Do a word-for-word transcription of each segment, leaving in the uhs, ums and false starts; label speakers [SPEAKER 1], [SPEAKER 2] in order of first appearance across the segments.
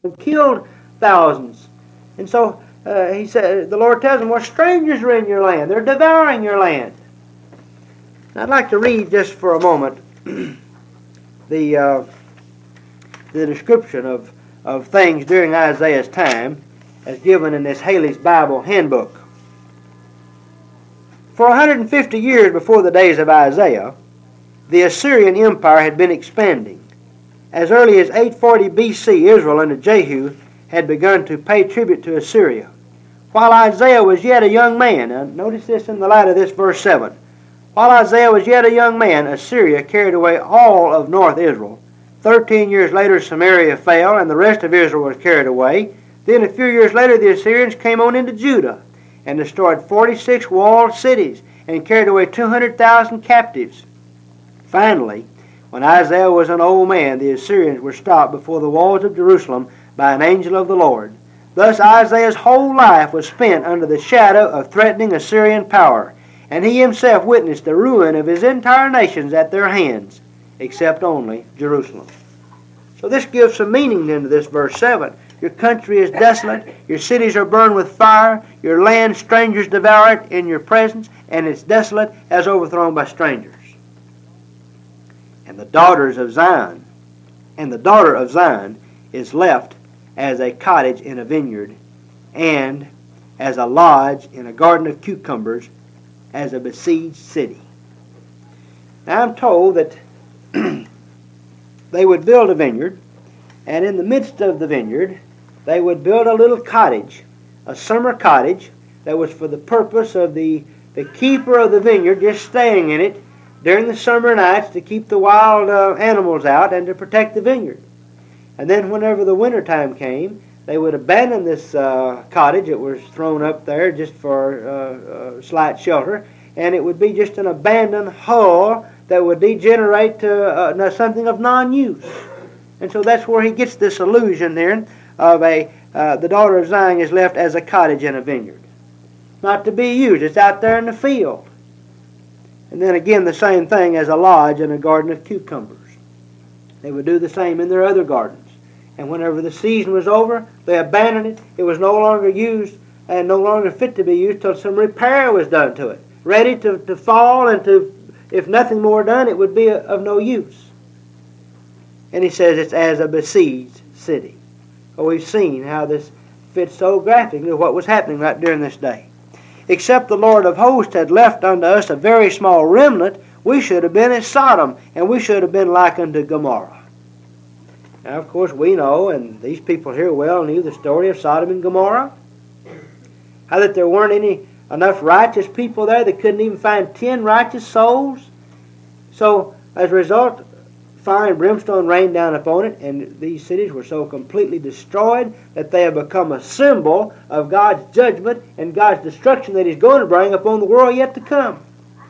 [SPEAKER 1] and killed thousands. And so uh, he said, the Lord tells them, well, strangers are in your land. They're devouring your land. And I'd like to read just for a moment the uh, the description of, of things during Isaiah's time as given in this Haley's Bible Handbook. For one hundred fifty years before the days of Isaiah, the Assyrian Empire had been expanding. As early as eight forty B C, Israel under Jehu had begun to pay tribute to Assyria. While Isaiah was yet a young man, now notice this in the light of this verse seven. While Isaiah was yet a young man, Assyria carried away all of North Israel. Thirteen years later, Samaria fell, and the rest of Israel was carried away. Then a few years later, the Assyrians came on into Judah and destroyed forty-six walled cities and carried away two hundred thousand captives. Finally, when Isaiah was an old man, the Assyrians were stopped before the walls of Jerusalem by an angel of the Lord. Thus Isaiah's whole life was spent under the shadow of threatening Assyrian power, and he himself witnessed the ruin of his entire nations at their hands, except only Jerusalem. So this gives some meaning then to this verse seven. Your country is desolate, your cities are burned with fire, your land strangers devour it in your presence, and it's desolate as overthrown by strangers. And the daughters of Zion, and the daughter of Zion is left as a cottage in a vineyard, and as a lodge in a garden of cucumbers, as a besieged city. Now I'm told that they would build a vineyard, and in the midst of the vineyard, they would build a little cottage, a summer cottage that was for the purpose of the, the keeper of the vineyard just staying in it during the summer nights to keep the wild uh, animals out and to protect the vineyard. And then whenever the winter time came, they would abandon this uh, cottage. It was thrown up there just for uh, uh, slight shelter, and it would be just an abandoned hull that would degenerate to uh, something of non-use. And so that's where he gets this illusion there of a uh, the daughter of Zion is left as a cottage in a vineyard, not to be used. It's out there in the field. And then again, the same thing as a lodge in a garden of cucumbers. They would do the same in their other gardens. And whenever the season was over, they abandoned it. It was no longer used and no longer fit to be used till some repair was done to it, ready to, to fall, and to, if nothing more done, it would be of no use. And he says it's as a besieged city. Well, we've seen how this fits so graphically what was happening right during this day. Except the Lord of hosts had left unto us a very small remnant, we should have been as Sodom, and we should have been like unto Gomorrah. Now, of course, we know, and these people here well knew the story of Sodom and Gomorrah, how that there weren't any enough righteous people there. They couldn't even find ten righteous souls. So, as a result, fire and brimstone rained down upon it, and these cities were so completely destroyed that they have become a symbol of God's judgment and God's destruction that He's going to bring upon the world yet to come.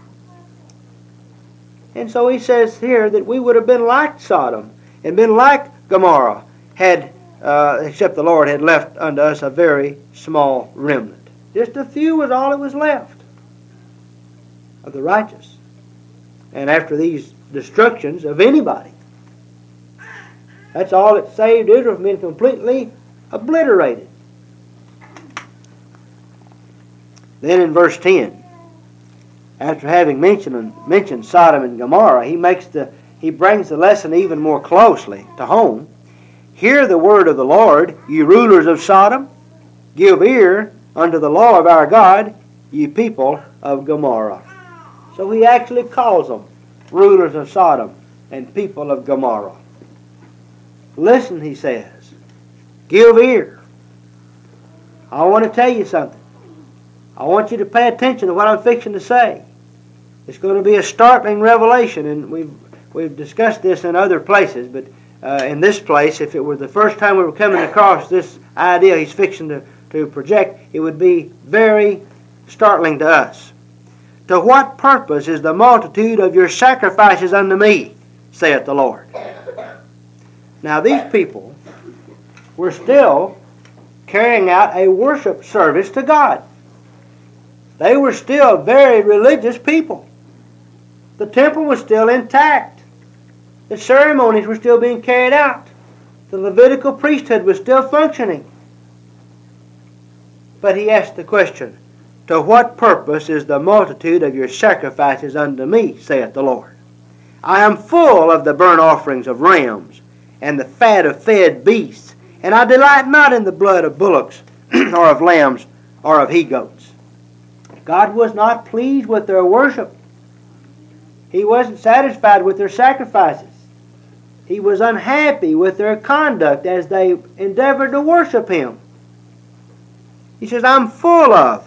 [SPEAKER 1] And so he says here that we would have been like Sodom and been like Gomorrah, had uh, except the Lord had left unto us a very small remnant. Just a few was all that was left of the righteous. And after these destructions of anybody, that's all that saved Israel from being completely obliterated. Then in verse ten, after having mentioned mentioned Sodom and Gomorrah, he makes the he brings the lesson even more closely to home. Hear the word of the Lord, you rulers of Sodom. Give ear unto the law of our God, you people of Gomorrah. So he actually calls them rulers of Sodom and people of Gomorrah. Listen, he says. Give ear. I want to tell you something. I want you to pay attention to what I'm fixing to say. It's going to be a startling revelation, and we've we've discussed this in other places, but uh, in this place, if it were the first time we were coming across this idea he's fixing to, to project, it would be very startling to us. To what purpose is the multitude of your sacrifices unto me, saith the Lord? Now these people were still carrying out a worship service to God. They were still very religious people. The temple was still intact. The ceremonies were still being carried out. The Levitical priesthood was still functioning. But he asked the question, to what purpose is the multitude of your sacrifices unto me, saith the Lord? I am full of the burnt offerings of rams, and the fat of fed beasts, and I delight not in the blood of bullocks, or of lambs, or of he-goats. God was not pleased with their worship. He wasn't satisfied with their sacrifices. He was unhappy with their conduct as they endeavored to worship Him. He says, I'm full of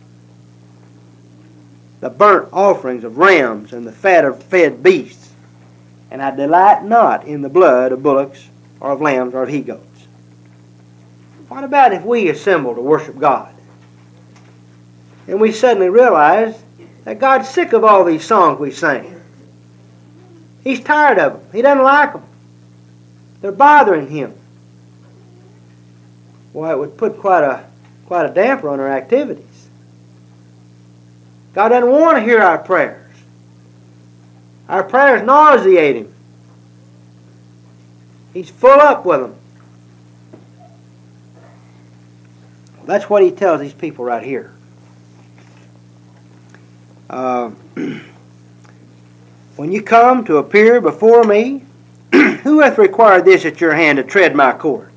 [SPEAKER 1] the burnt offerings of rams and the fat of fed beasts, and I delight not in the blood of bullocks or of lambs or of he-goats. What about if we assemble to worship God, and we suddenly realize that God's sick of all these songs we sing? He's tired of them. He doesn't like them. They're bothering Him. Well, it would put quite a quite a damper on our activities. God doesn't want to hear our prayers. Our prayers nauseate Him. He's full up with them. That's what He tells these people right here. Uh, when you come to appear before me, who hath required this at your hand to tread my courts?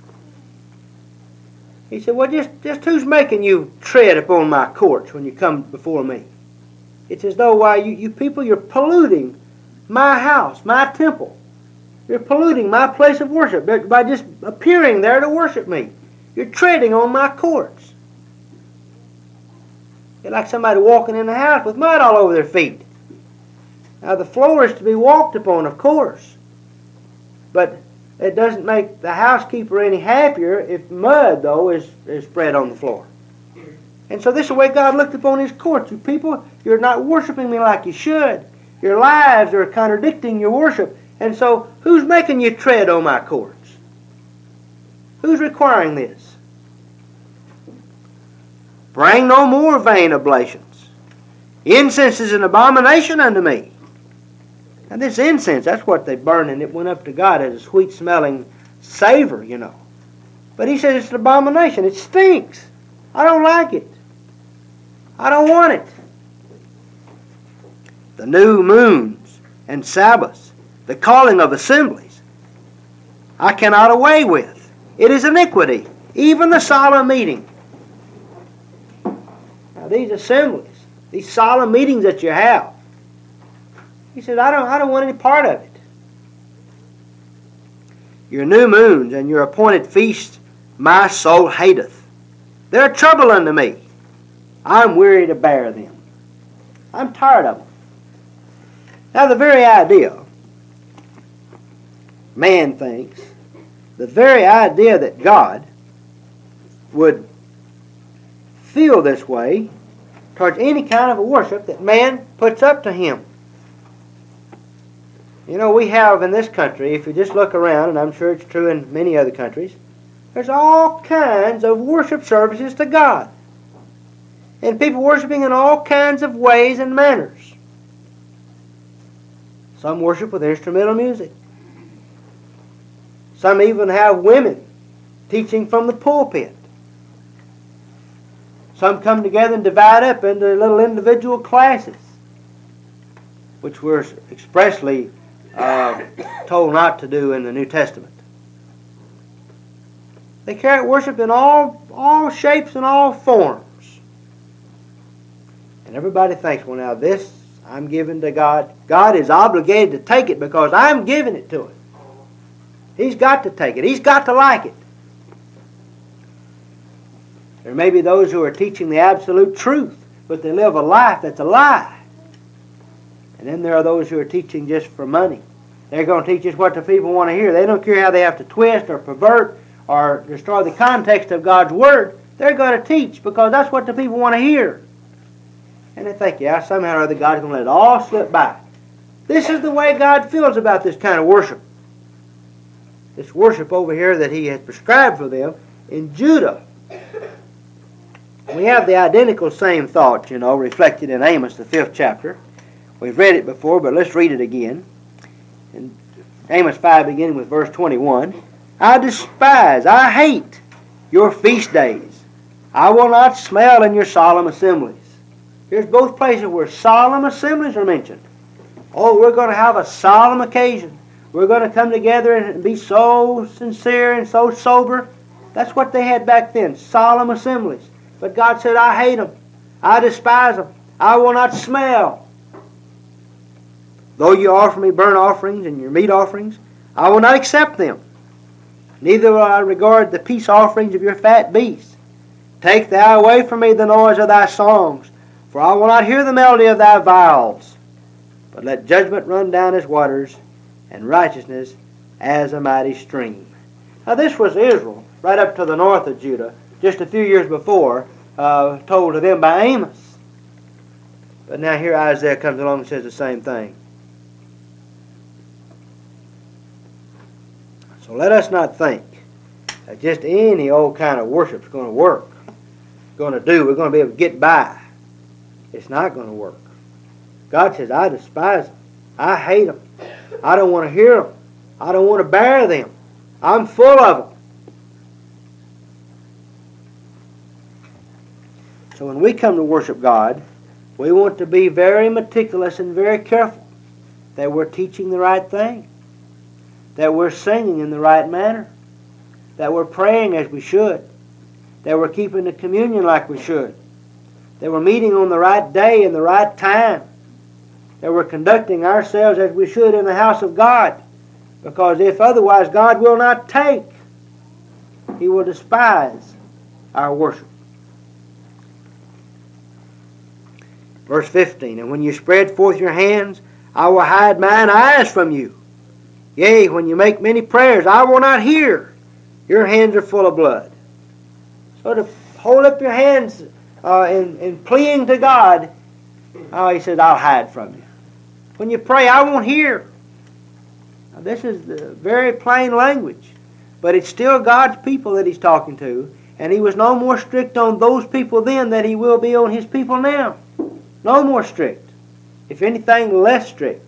[SPEAKER 1] He said, well, just, just who's making you tread upon my courts when you come before me? It's as though, why, you, you people, you're polluting my house, my temple. You're polluting my place of worship by just appearing there to worship me. You're treading on my courts. You're like somebody walking in the house with mud all over their feet. Now, the floor is to be walked upon, of course. But it doesn't make the housekeeper any happier if mud, though, is, is spread on the floor. And so this is the way God looked upon His courts. You people, you're not worshiping me like you should. Your lives are contradicting your worship. And so who's making you tread on my courts? Who's requiring this? Bring no more vain oblations. Incense is an abomination unto me. And this incense, that's what they burned, and it went up to God as a sweet-smelling savor, you know. But He says it's an abomination. It stinks. I don't like it. I don't want it. The new moons and Sabbaths, the calling of assemblies, I cannot away with. It is iniquity, even the solemn meeting. Now these assemblies, these solemn meetings that you have, He said, I don't, I don't want any part of it. Your new moons and your appointed feasts my soul hateth. They're trouble unto me. I'm weary to bear them. I'm tired of them. Now the very idea, man thinks, the very idea that God would feel this way towards any kind of a worship that man puts up to Him. You know, we have in this country, if you just look around, and I'm sure it's true in many other countries, there's all kinds of worship services to God. And people worshiping in all kinds of ways and manners. Some worship with instrumental music. Some even have women teaching from the pulpit. Some come together and divide up into little individual classes, which were expressly uh, told not to do in the New Testament. They carry worship in all, all shapes and all forms. And everybody thinks, well, now this I'm giving to God. God is obligated to take it because I'm giving it to Him. He's got to take it. He's got to like it. There may be those who are teaching the absolute truth, but they live a life that's a lie. And then there are those who are teaching just for money. They're going to teach us what the people want to hear. They don't care how they have to twist or pervert or destroy the context of God's Word. They're going to teach because that's what the people want to hear. And they think, yeah, somehow or other God's going to let it all slip by. This is the way God feels about this kind of worship. This worship over here that He has prescribed for them in Judah. We have the identical same thought, you know, reflected in Amos, the fifth chapter. We've read it before, but let's read it again. In Amos five, beginning with verse twenty-one. I despise, I hate your feast days. I will not smell in your solemn assemblies. Here's both places where solemn assemblies are mentioned. Oh, we're going to have a solemn occasion. We're going to come together and be so sincere and so sober. That's what they had back then, solemn assemblies. But God said, I hate them. I despise them. I will not smell. Though you offer me burnt offerings and your meat offerings, I will not accept them. Neither will I regard the peace offerings of your fat beasts. Take thou away from me the noise of thy songs, for I will not hear the melody of thy viols. But let judgment run down as waters, and righteousness as a mighty stream. Now this was Israel, right up to the north of Judah, just a few years before, uh, told to them by Amos. But now here Isaiah comes along and says the same thing. So let us not think that just any old kind of worship is going to work, going to do, we're going to be able to get by. It's not going to work. God says, I despise them. I hate them. I don't want to hear them. I don't want to bear them. I'm full of them. So when we come to worship God, we want to be very meticulous and very careful that we're teaching the right thing, that we're singing in the right manner, that we're praying as we should, that we're keeping the communion like we should, that we're meeting on the right day and the right time, that we're conducting ourselves as we should in the house of God. Because if otherwise, God will not take. He will despise our worship. Verse fifteen, and when you spread forth your hands, I will hide mine eyes from you. Yea, when you make many prayers, I will not hear. Your hands are full of blood. So to hold up your hands uh, in, in pleading to God, oh, he says, I'll hide from you. When you pray, I won't hear. Now, this is the very plain language. But it's still God's people that he's talking to. And he was no more strict on those people then than he will be on his people now. No more strict. If anything, less strict.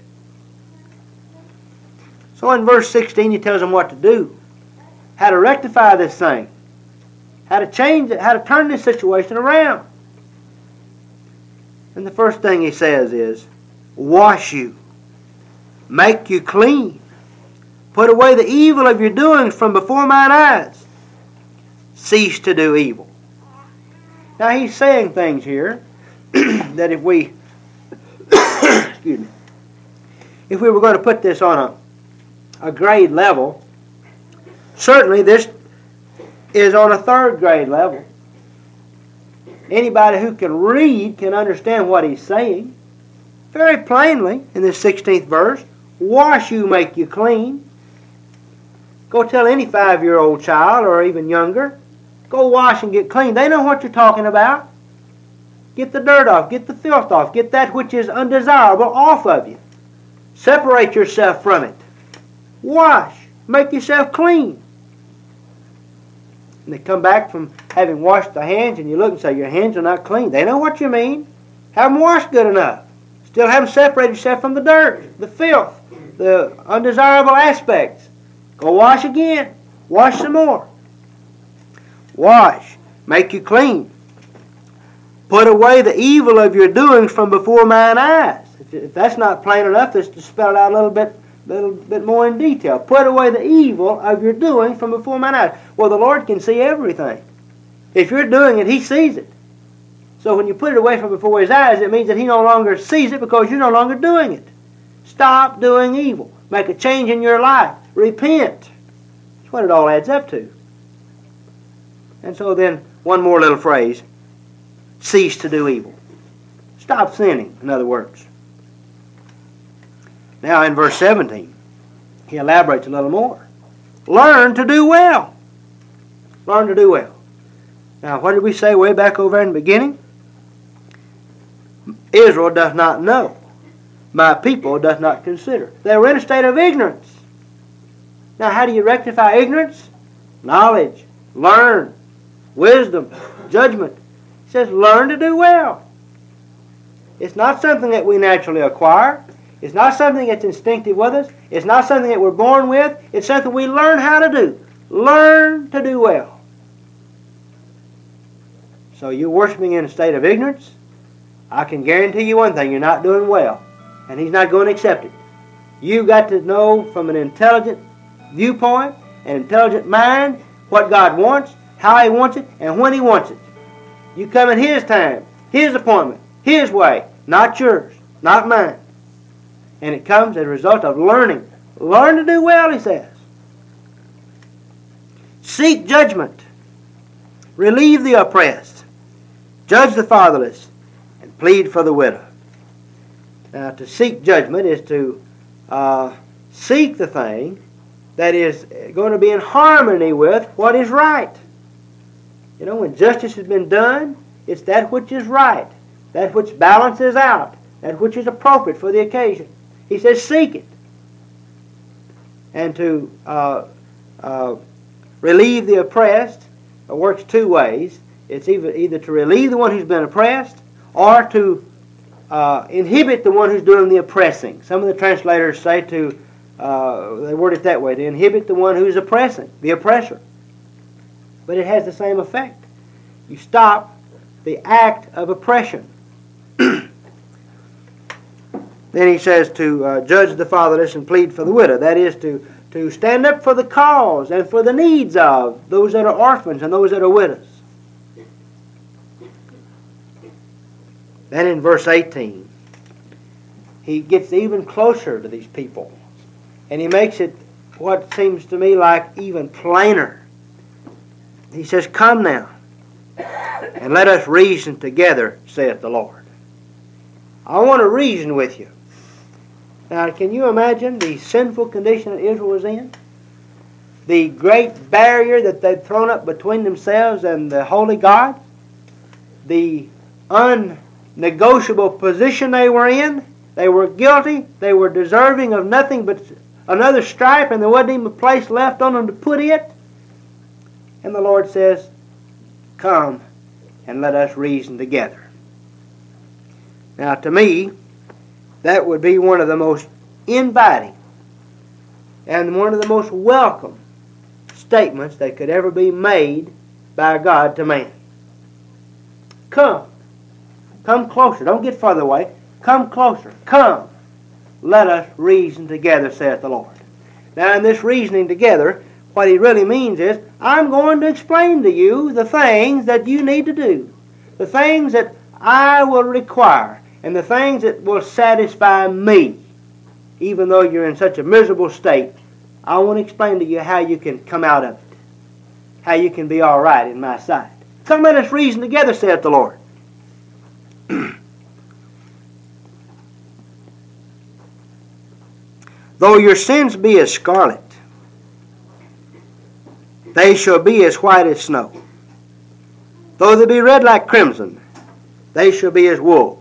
[SPEAKER 1] So in verse sixteen, he tells them what to do. How to rectify this thing. How to change it. How to turn this situation around. And the first thing he says is, wash you. Make you clean. Put away the evil of your doings from before mine eyes. Cease to do evil. Now he's saying things here that if we excuse me, if we were going to put this on a, a grade level, certainly this is on a third grade level. Anybody who can read can understand what he's saying. Very plainly, in this sixteenth verse, wash you, make you clean. Go tell any five-year-old child or even younger, go wash and get clean. They know what you're talking about. Get the dirt off, get the filth off, get that which is undesirable off of you. Separate yourself from it. Wash, make yourself clean. And they come back from having washed their hands, and you look and say, your hands are not clean. They know what you mean. Have them washed good enough. Still haven't separated yourself from the dirt, the filth, the undesirable aspects. Go wash again. Wash some more. Wash. Make you clean. Put away the evil of your doings from before mine eyes. If that's not plain enough, let's just spell it out a little bit, little bit more in detail. Put away the evil of your doings from before mine eyes. Well, the Lord can see everything. If you're doing it, he sees it. So when you put it away from before his eyes, it means that he no longer sees it because you're no longer doing it. Stop doing evil. Make a change in your life. Repent. That's what it all adds up to. And so then, one more little phrase. Cease to do evil. Stop sinning, in other words. Now in verse seventeen, he elaborates a little more. Learn to do well. Learn to do well. Now, what did we say way back over in the beginning? Israel does not know. My people does not consider. They were in a state of ignorance. Now, how do you rectify ignorance? Knowledge, learn, wisdom, judgment. It says, learn to do well. It's not something that we naturally acquire. It's not something that's instinctive with us. It's not something that we're born with. It's something we learn how to do. Learn to do well. So you're worshiping in a state of ignorance? I can guarantee you one thing, you're not doing well. And He's not going to accept it. You've got to know from an intelligent viewpoint, an intelligent mind, what God wants, how He wants it, and when He wants it. You come in His time, His appointment, His way, not yours, not mine. And it comes as a result of learning. Learn to do well, He says. Seek judgment. Relieve the oppressed. Judge the fatherless. And plead for the widow. Now, to seek judgment is to uh, seek the thing that is going to be in harmony with what is right. You know, when justice has been done, it's that which is right, that which balances out, that which is appropriate for the occasion. He says, seek it. And to uh, uh, relieve the oppressed, it works two ways. It's either, either to relieve the one who's been oppressed or to uh, inhibit the one who's doing the oppressing. Some of the translators say to, uh, they word it that way, to inhibit the one who's oppressing, the oppressor. But it has the same effect. You stop the act of oppression. Then he says to uh, judge the fatherless and plead for the widow. That is to, to stand up for the cause and for the needs of those that are orphans and those that are widows. Then in verse eighteen, he gets even closer to these people. And he makes it what seems to me like even plainer. He says, come now, and let us reason together, saith the Lord. I want to reason with you. Now, can you imagine the sinful condition that Israel was in? The great barrier that they'd thrown up between themselves and the holy God? The unnegotiable position they were in? They were guilty. They were deserving of nothing but another stripe, and there wasn't even a place left on them to put it. And the Lord says, come and let us reason together. Now, to me, that would be one of the most inviting and one of the most welcome statements that could ever be made by God to man. Come. Come closer. Don't get farther away. Come closer. Come. Let us reason together, saith the Lord. Now, in this reasoning together, what he really means is, I'm going to explain to you the things that you need to do, the things that I will require, and the things that will satisfy me. Even though you're in such a miserable state, I want to explain to you how you can come out of it, how you can be all right in my sight. Come, let us reason together, saith the Lord. Though your sins be as scarlet, they shall be as white as snow. Though they be red like crimson, they shall be as wool.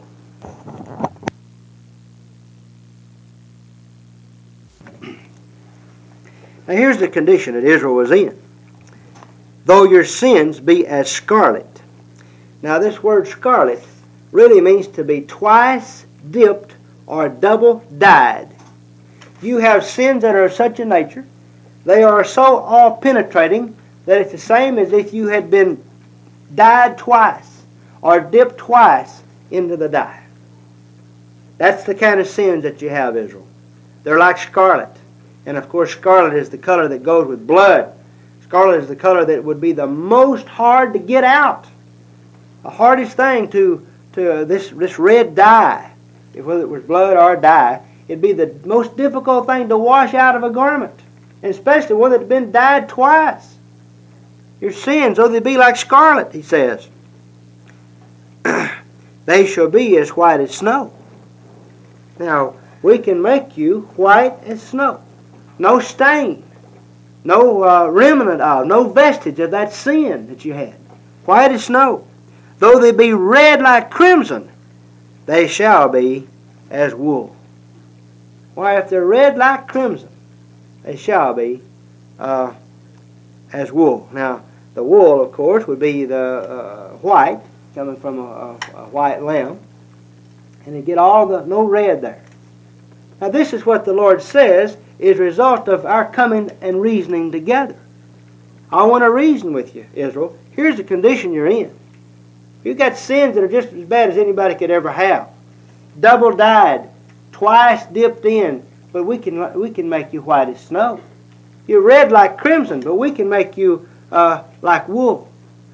[SPEAKER 1] Now here's the condition that Israel was in. Though your sins be as scarlet. Now this word scarlet really means to be twice dipped or double dyed. You have sins that are of such a nature, they are so all-penetrating that it's the same as if you had been dyed twice or dipped twice into the dye. That's the kind of sins that you have, Israel. They're like scarlet. And of course, scarlet is the color that goes with blood. Scarlet is the color that would be the most hard to get out. The hardest thing to, to uh, this, this red dye, whether it was blood or dye, it'd be the most difficult thing to wash out of a garment. And especially one that's been dyed twice. Your sins, though they be like scarlet, he says, they shall be as white as snow. Now, we can make you white as snow. No stain, no uh, remnant of, no vestige of that sin that you had. White as snow. Though they be red like crimson, they shall be as wool. Why, if they're red like crimson, they shall be uh, as wool. Now, the wool, of course, would be the uh, white, coming from a, a, a white lamb. And you get all the, no red there. Now, this is what the Lord says is a result of our coming and reasoning together. I want to reason with you, Israel. Here's the condition you're in. You've got sins that are just as bad as anybody could ever have. Double dyed, twice dipped in, but we can we can make you white as snow. You're red like crimson, but we can make you uh, like wool.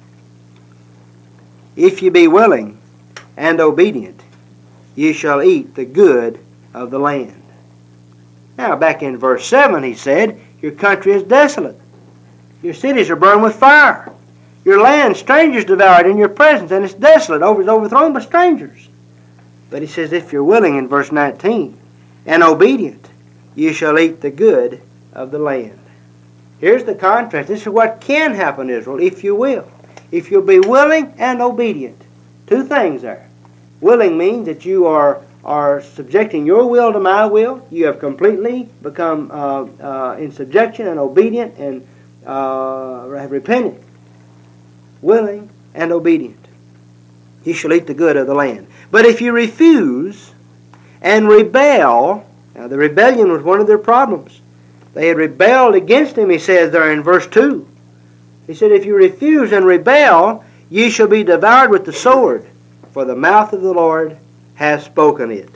[SPEAKER 1] If you be willing and obedient, ye shall eat the good of the land. Now, back in verse seven, he said, your country is desolate. Your cities are burned with fire. Your land, strangers devoured in your presence, and it's desolate, over, it's overthrown by strangers. But he says, if you're willing, in verse nineteen, and obedient, you shall eat the good of the land. Here's the contrast. This is what can happen, Israel, if you will. If you'll be willing and obedient. Two things there. Willing means that you are, are subjecting your will to my will. You have completely become uh, uh, in subjection and obedient and uh, have repented. Willing and obedient. You shall eat the good of the land. But if you refuse and rebel, now the rebellion was one of their problems. They had rebelled against him, he says there in verse two. He said, if you refuse and rebel, ye shall be devoured with the sword, for the mouth of the Lord has spoken it.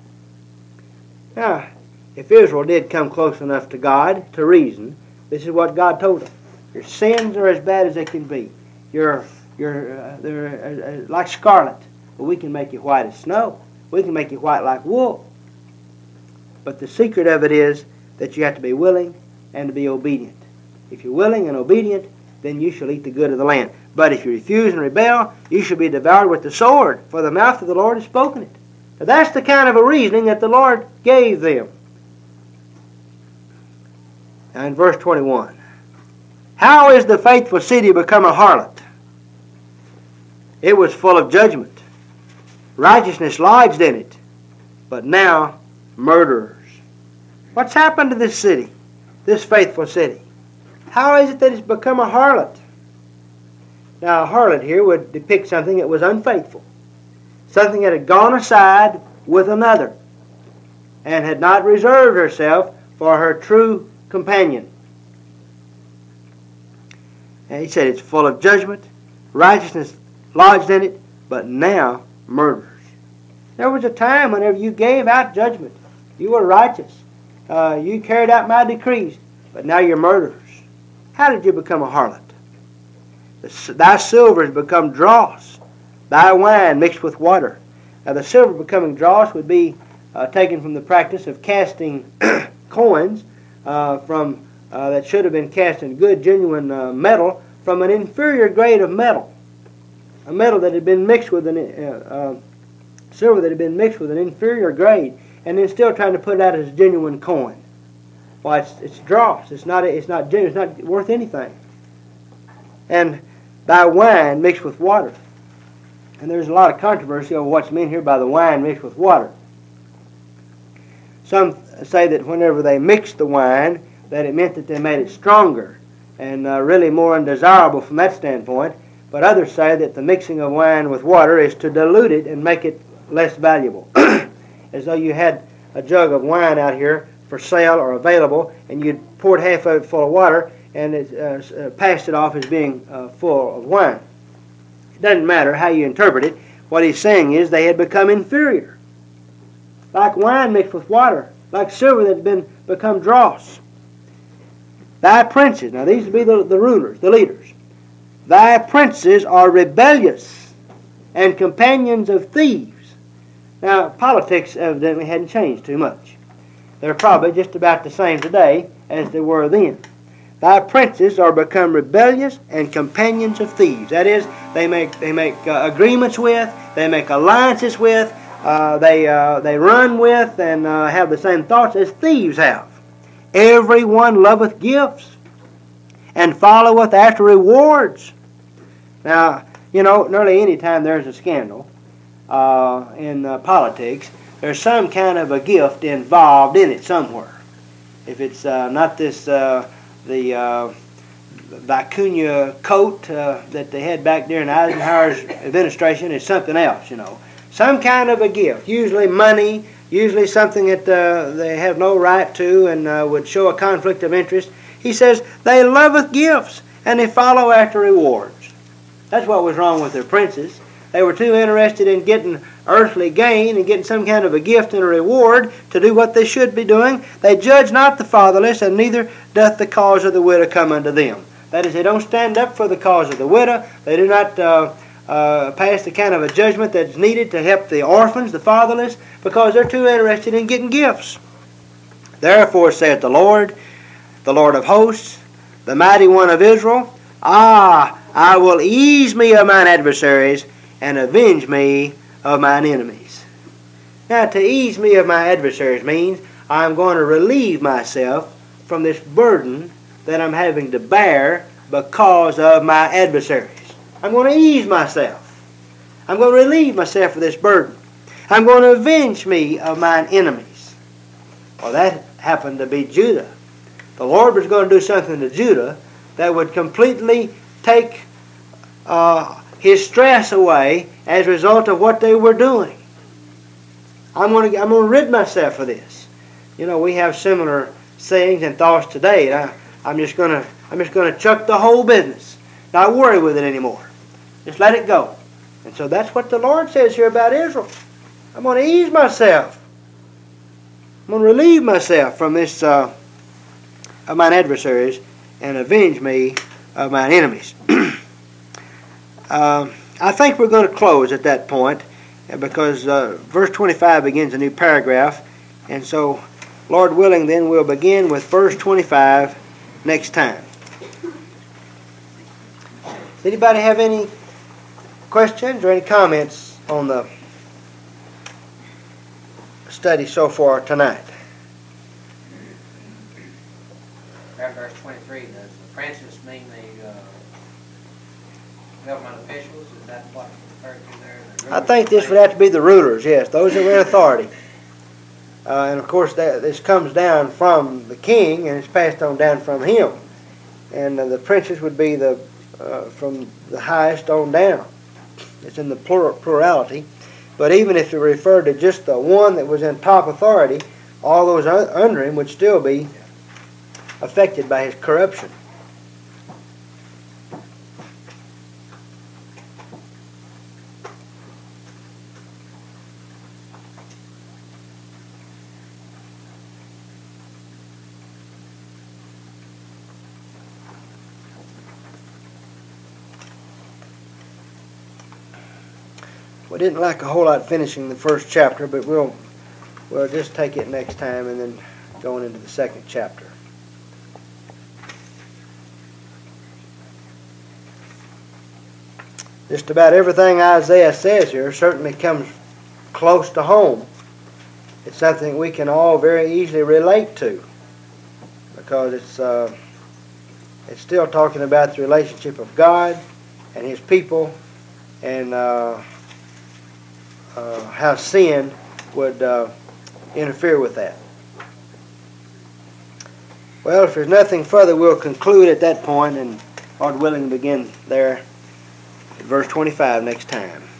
[SPEAKER 1] Now, if Israel did come close enough to God to reason, this is what God told them. Your sins are as bad as they can be. You're, you're, uh, they're uh, uh, like scarlet, but we can make you white as snow. We can make you white like wool. But the secret of it is that you have to be willing and to be obedient. If you're willing and obedient, then you shall eat the good of the land. But if you refuse and rebel, you shall be devoured with the sword, for the mouth of the Lord has spoken it. Now that's the kind of a reasoning that the Lord gave them. Now in verse twenty-one, how is the faithful city become a harlot? It was full of judgment. Righteousness lodged in it, but now murderers. What's happened to this city, this faithful city? How is it that it's become a harlot? Now, a harlot here would depict something that was unfaithful, something that had gone aside with another and had not reserved herself for her true companion. And he said it's full of judgment, righteousness lodged in it, but now murderers. There was a time whenever you gave out judgment. You were righteous. Uh, you carried out my decrees, but now you're murderers. How did you become a harlot? Thy silver has become dross, thy wine mixed with water. Now the silver becoming dross would be uh, taken from the practice of casting coins uh, from uh, that should have been cast in good, genuine uh, metal from an inferior grade of metal. A metal that had been mixed with an uh, uh, silver that had been mixed with an inferior grade, and then still trying to put it out as a genuine coin. Why, it's, it's dross. It's not. It's not genuine. It's not worth anything. And thy wine mixed with water. And there's a lot of controversy over what's meant here by the wine mixed with water. Some say that whenever they mixed the wine, that it meant that they made it stronger and uh, really more undesirable from that standpoint. But others say that the mixing of wine with water is to dilute it and make it less valuable. As though you had a jug of wine out here for sale or available, and you'd poured half of it full of water and it, uh, uh, passed it off as being uh, full of wine. It doesn't matter how you interpret it. What he's saying is they had become inferior. Like wine mixed with water, like silver that had been become dross. Thy princes, now these would be the, the rulers, the leaders. Thy princes are rebellious and companions of thieves. Now, politics evidently hadn't changed too much. They're probably just about the same today as they were then. Thy princes are become rebellious and companions of thieves. That is, they make they make uh, agreements with, they make alliances with, uh, they uh, they run with, and uh, have the same thoughts as thieves have. Everyone loveth gifts and followeth after rewards. Now, you know, nearly any time there's a scandal uh, in uh, politics, there's some kind of a gift involved in it somewhere. If it's uh, not this, uh, the uh, vicuña coat uh, that they had back there in Eisenhower's administration, it's something else, you know. Some kind of a gift, usually money, usually something that uh, they have no right to and uh, would show a conflict of interest. He says, they loveth gifts and they follow after rewards. That's what was wrong with their princes. They were too interested in getting earthly gain and getting some kind of a gift and a reward to do what they should be doing. They judge not the fatherless, and neither doth the cause of the widow come unto them. That is, they don't stand up for the cause of the widow. They do not uh, uh, pass the kind of a judgment that's needed to help the orphans, the fatherless, because they're too interested in getting gifts. Therefore saith the Lord, the Lord of hosts, the mighty one of Israel, Ah, I will ease me of mine adversaries, and avenge me of mine enemies. Now, to ease me of my adversaries means I'm going to relieve myself from this burden that I'm having to bear because of my adversaries. I'm going to ease myself. I'm going to relieve myself of this burden. I'm going to avenge me of mine enemies. Well, that happened to be Judah. The Lord was going to do something to Judah that would completely take uh, his stress away as a result of what they were doing. I'm going to I'm going to rid myself of this. You know, we have similar sayings and thoughts today. And I, I'm just going to I'm just going to chuck the whole business, not worry with it anymore. Just let it go. And so that's what the Lord says here about Israel. I'm going to ease myself. I'm going to relieve myself from this uh, of mine adversaries and avenge me of mine enemies. uh, I think we're going to close at that point because uh, verse twenty-five begins a new paragraph, and so Lord willing then we'll begin with verse twenty-five next time. Does anybody have any questions or any comments on the study so far tonight?
[SPEAKER 2] Verse twenty-three, does the princes mean the uh, government officials? Is that what referred to there? The
[SPEAKER 1] I think this would have to be the rulers, yes, those that were in authority. Uh, and of course, that, this comes down from the king, and it's passed on down from him. And uh, the princes would be the uh, from the highest on down. It's in the plural, plurality. But even if it referred to just the one that was in top authority, all those under him would still be affected by his corruption. We didn't like a whole lot finishing the first chapter, but we'll we'll just take it next time and then going into the second chapter. Just about everything Isaiah says here certainly comes close to home. It's something we can all very easily relate to because it's uh, it's still talking about the relationship of God and His people and uh, uh, how sin would uh, interfere with that. Well, if there's nothing further, we'll conclude at that point and, Lord willing, begin there. Verse twenty-five next time.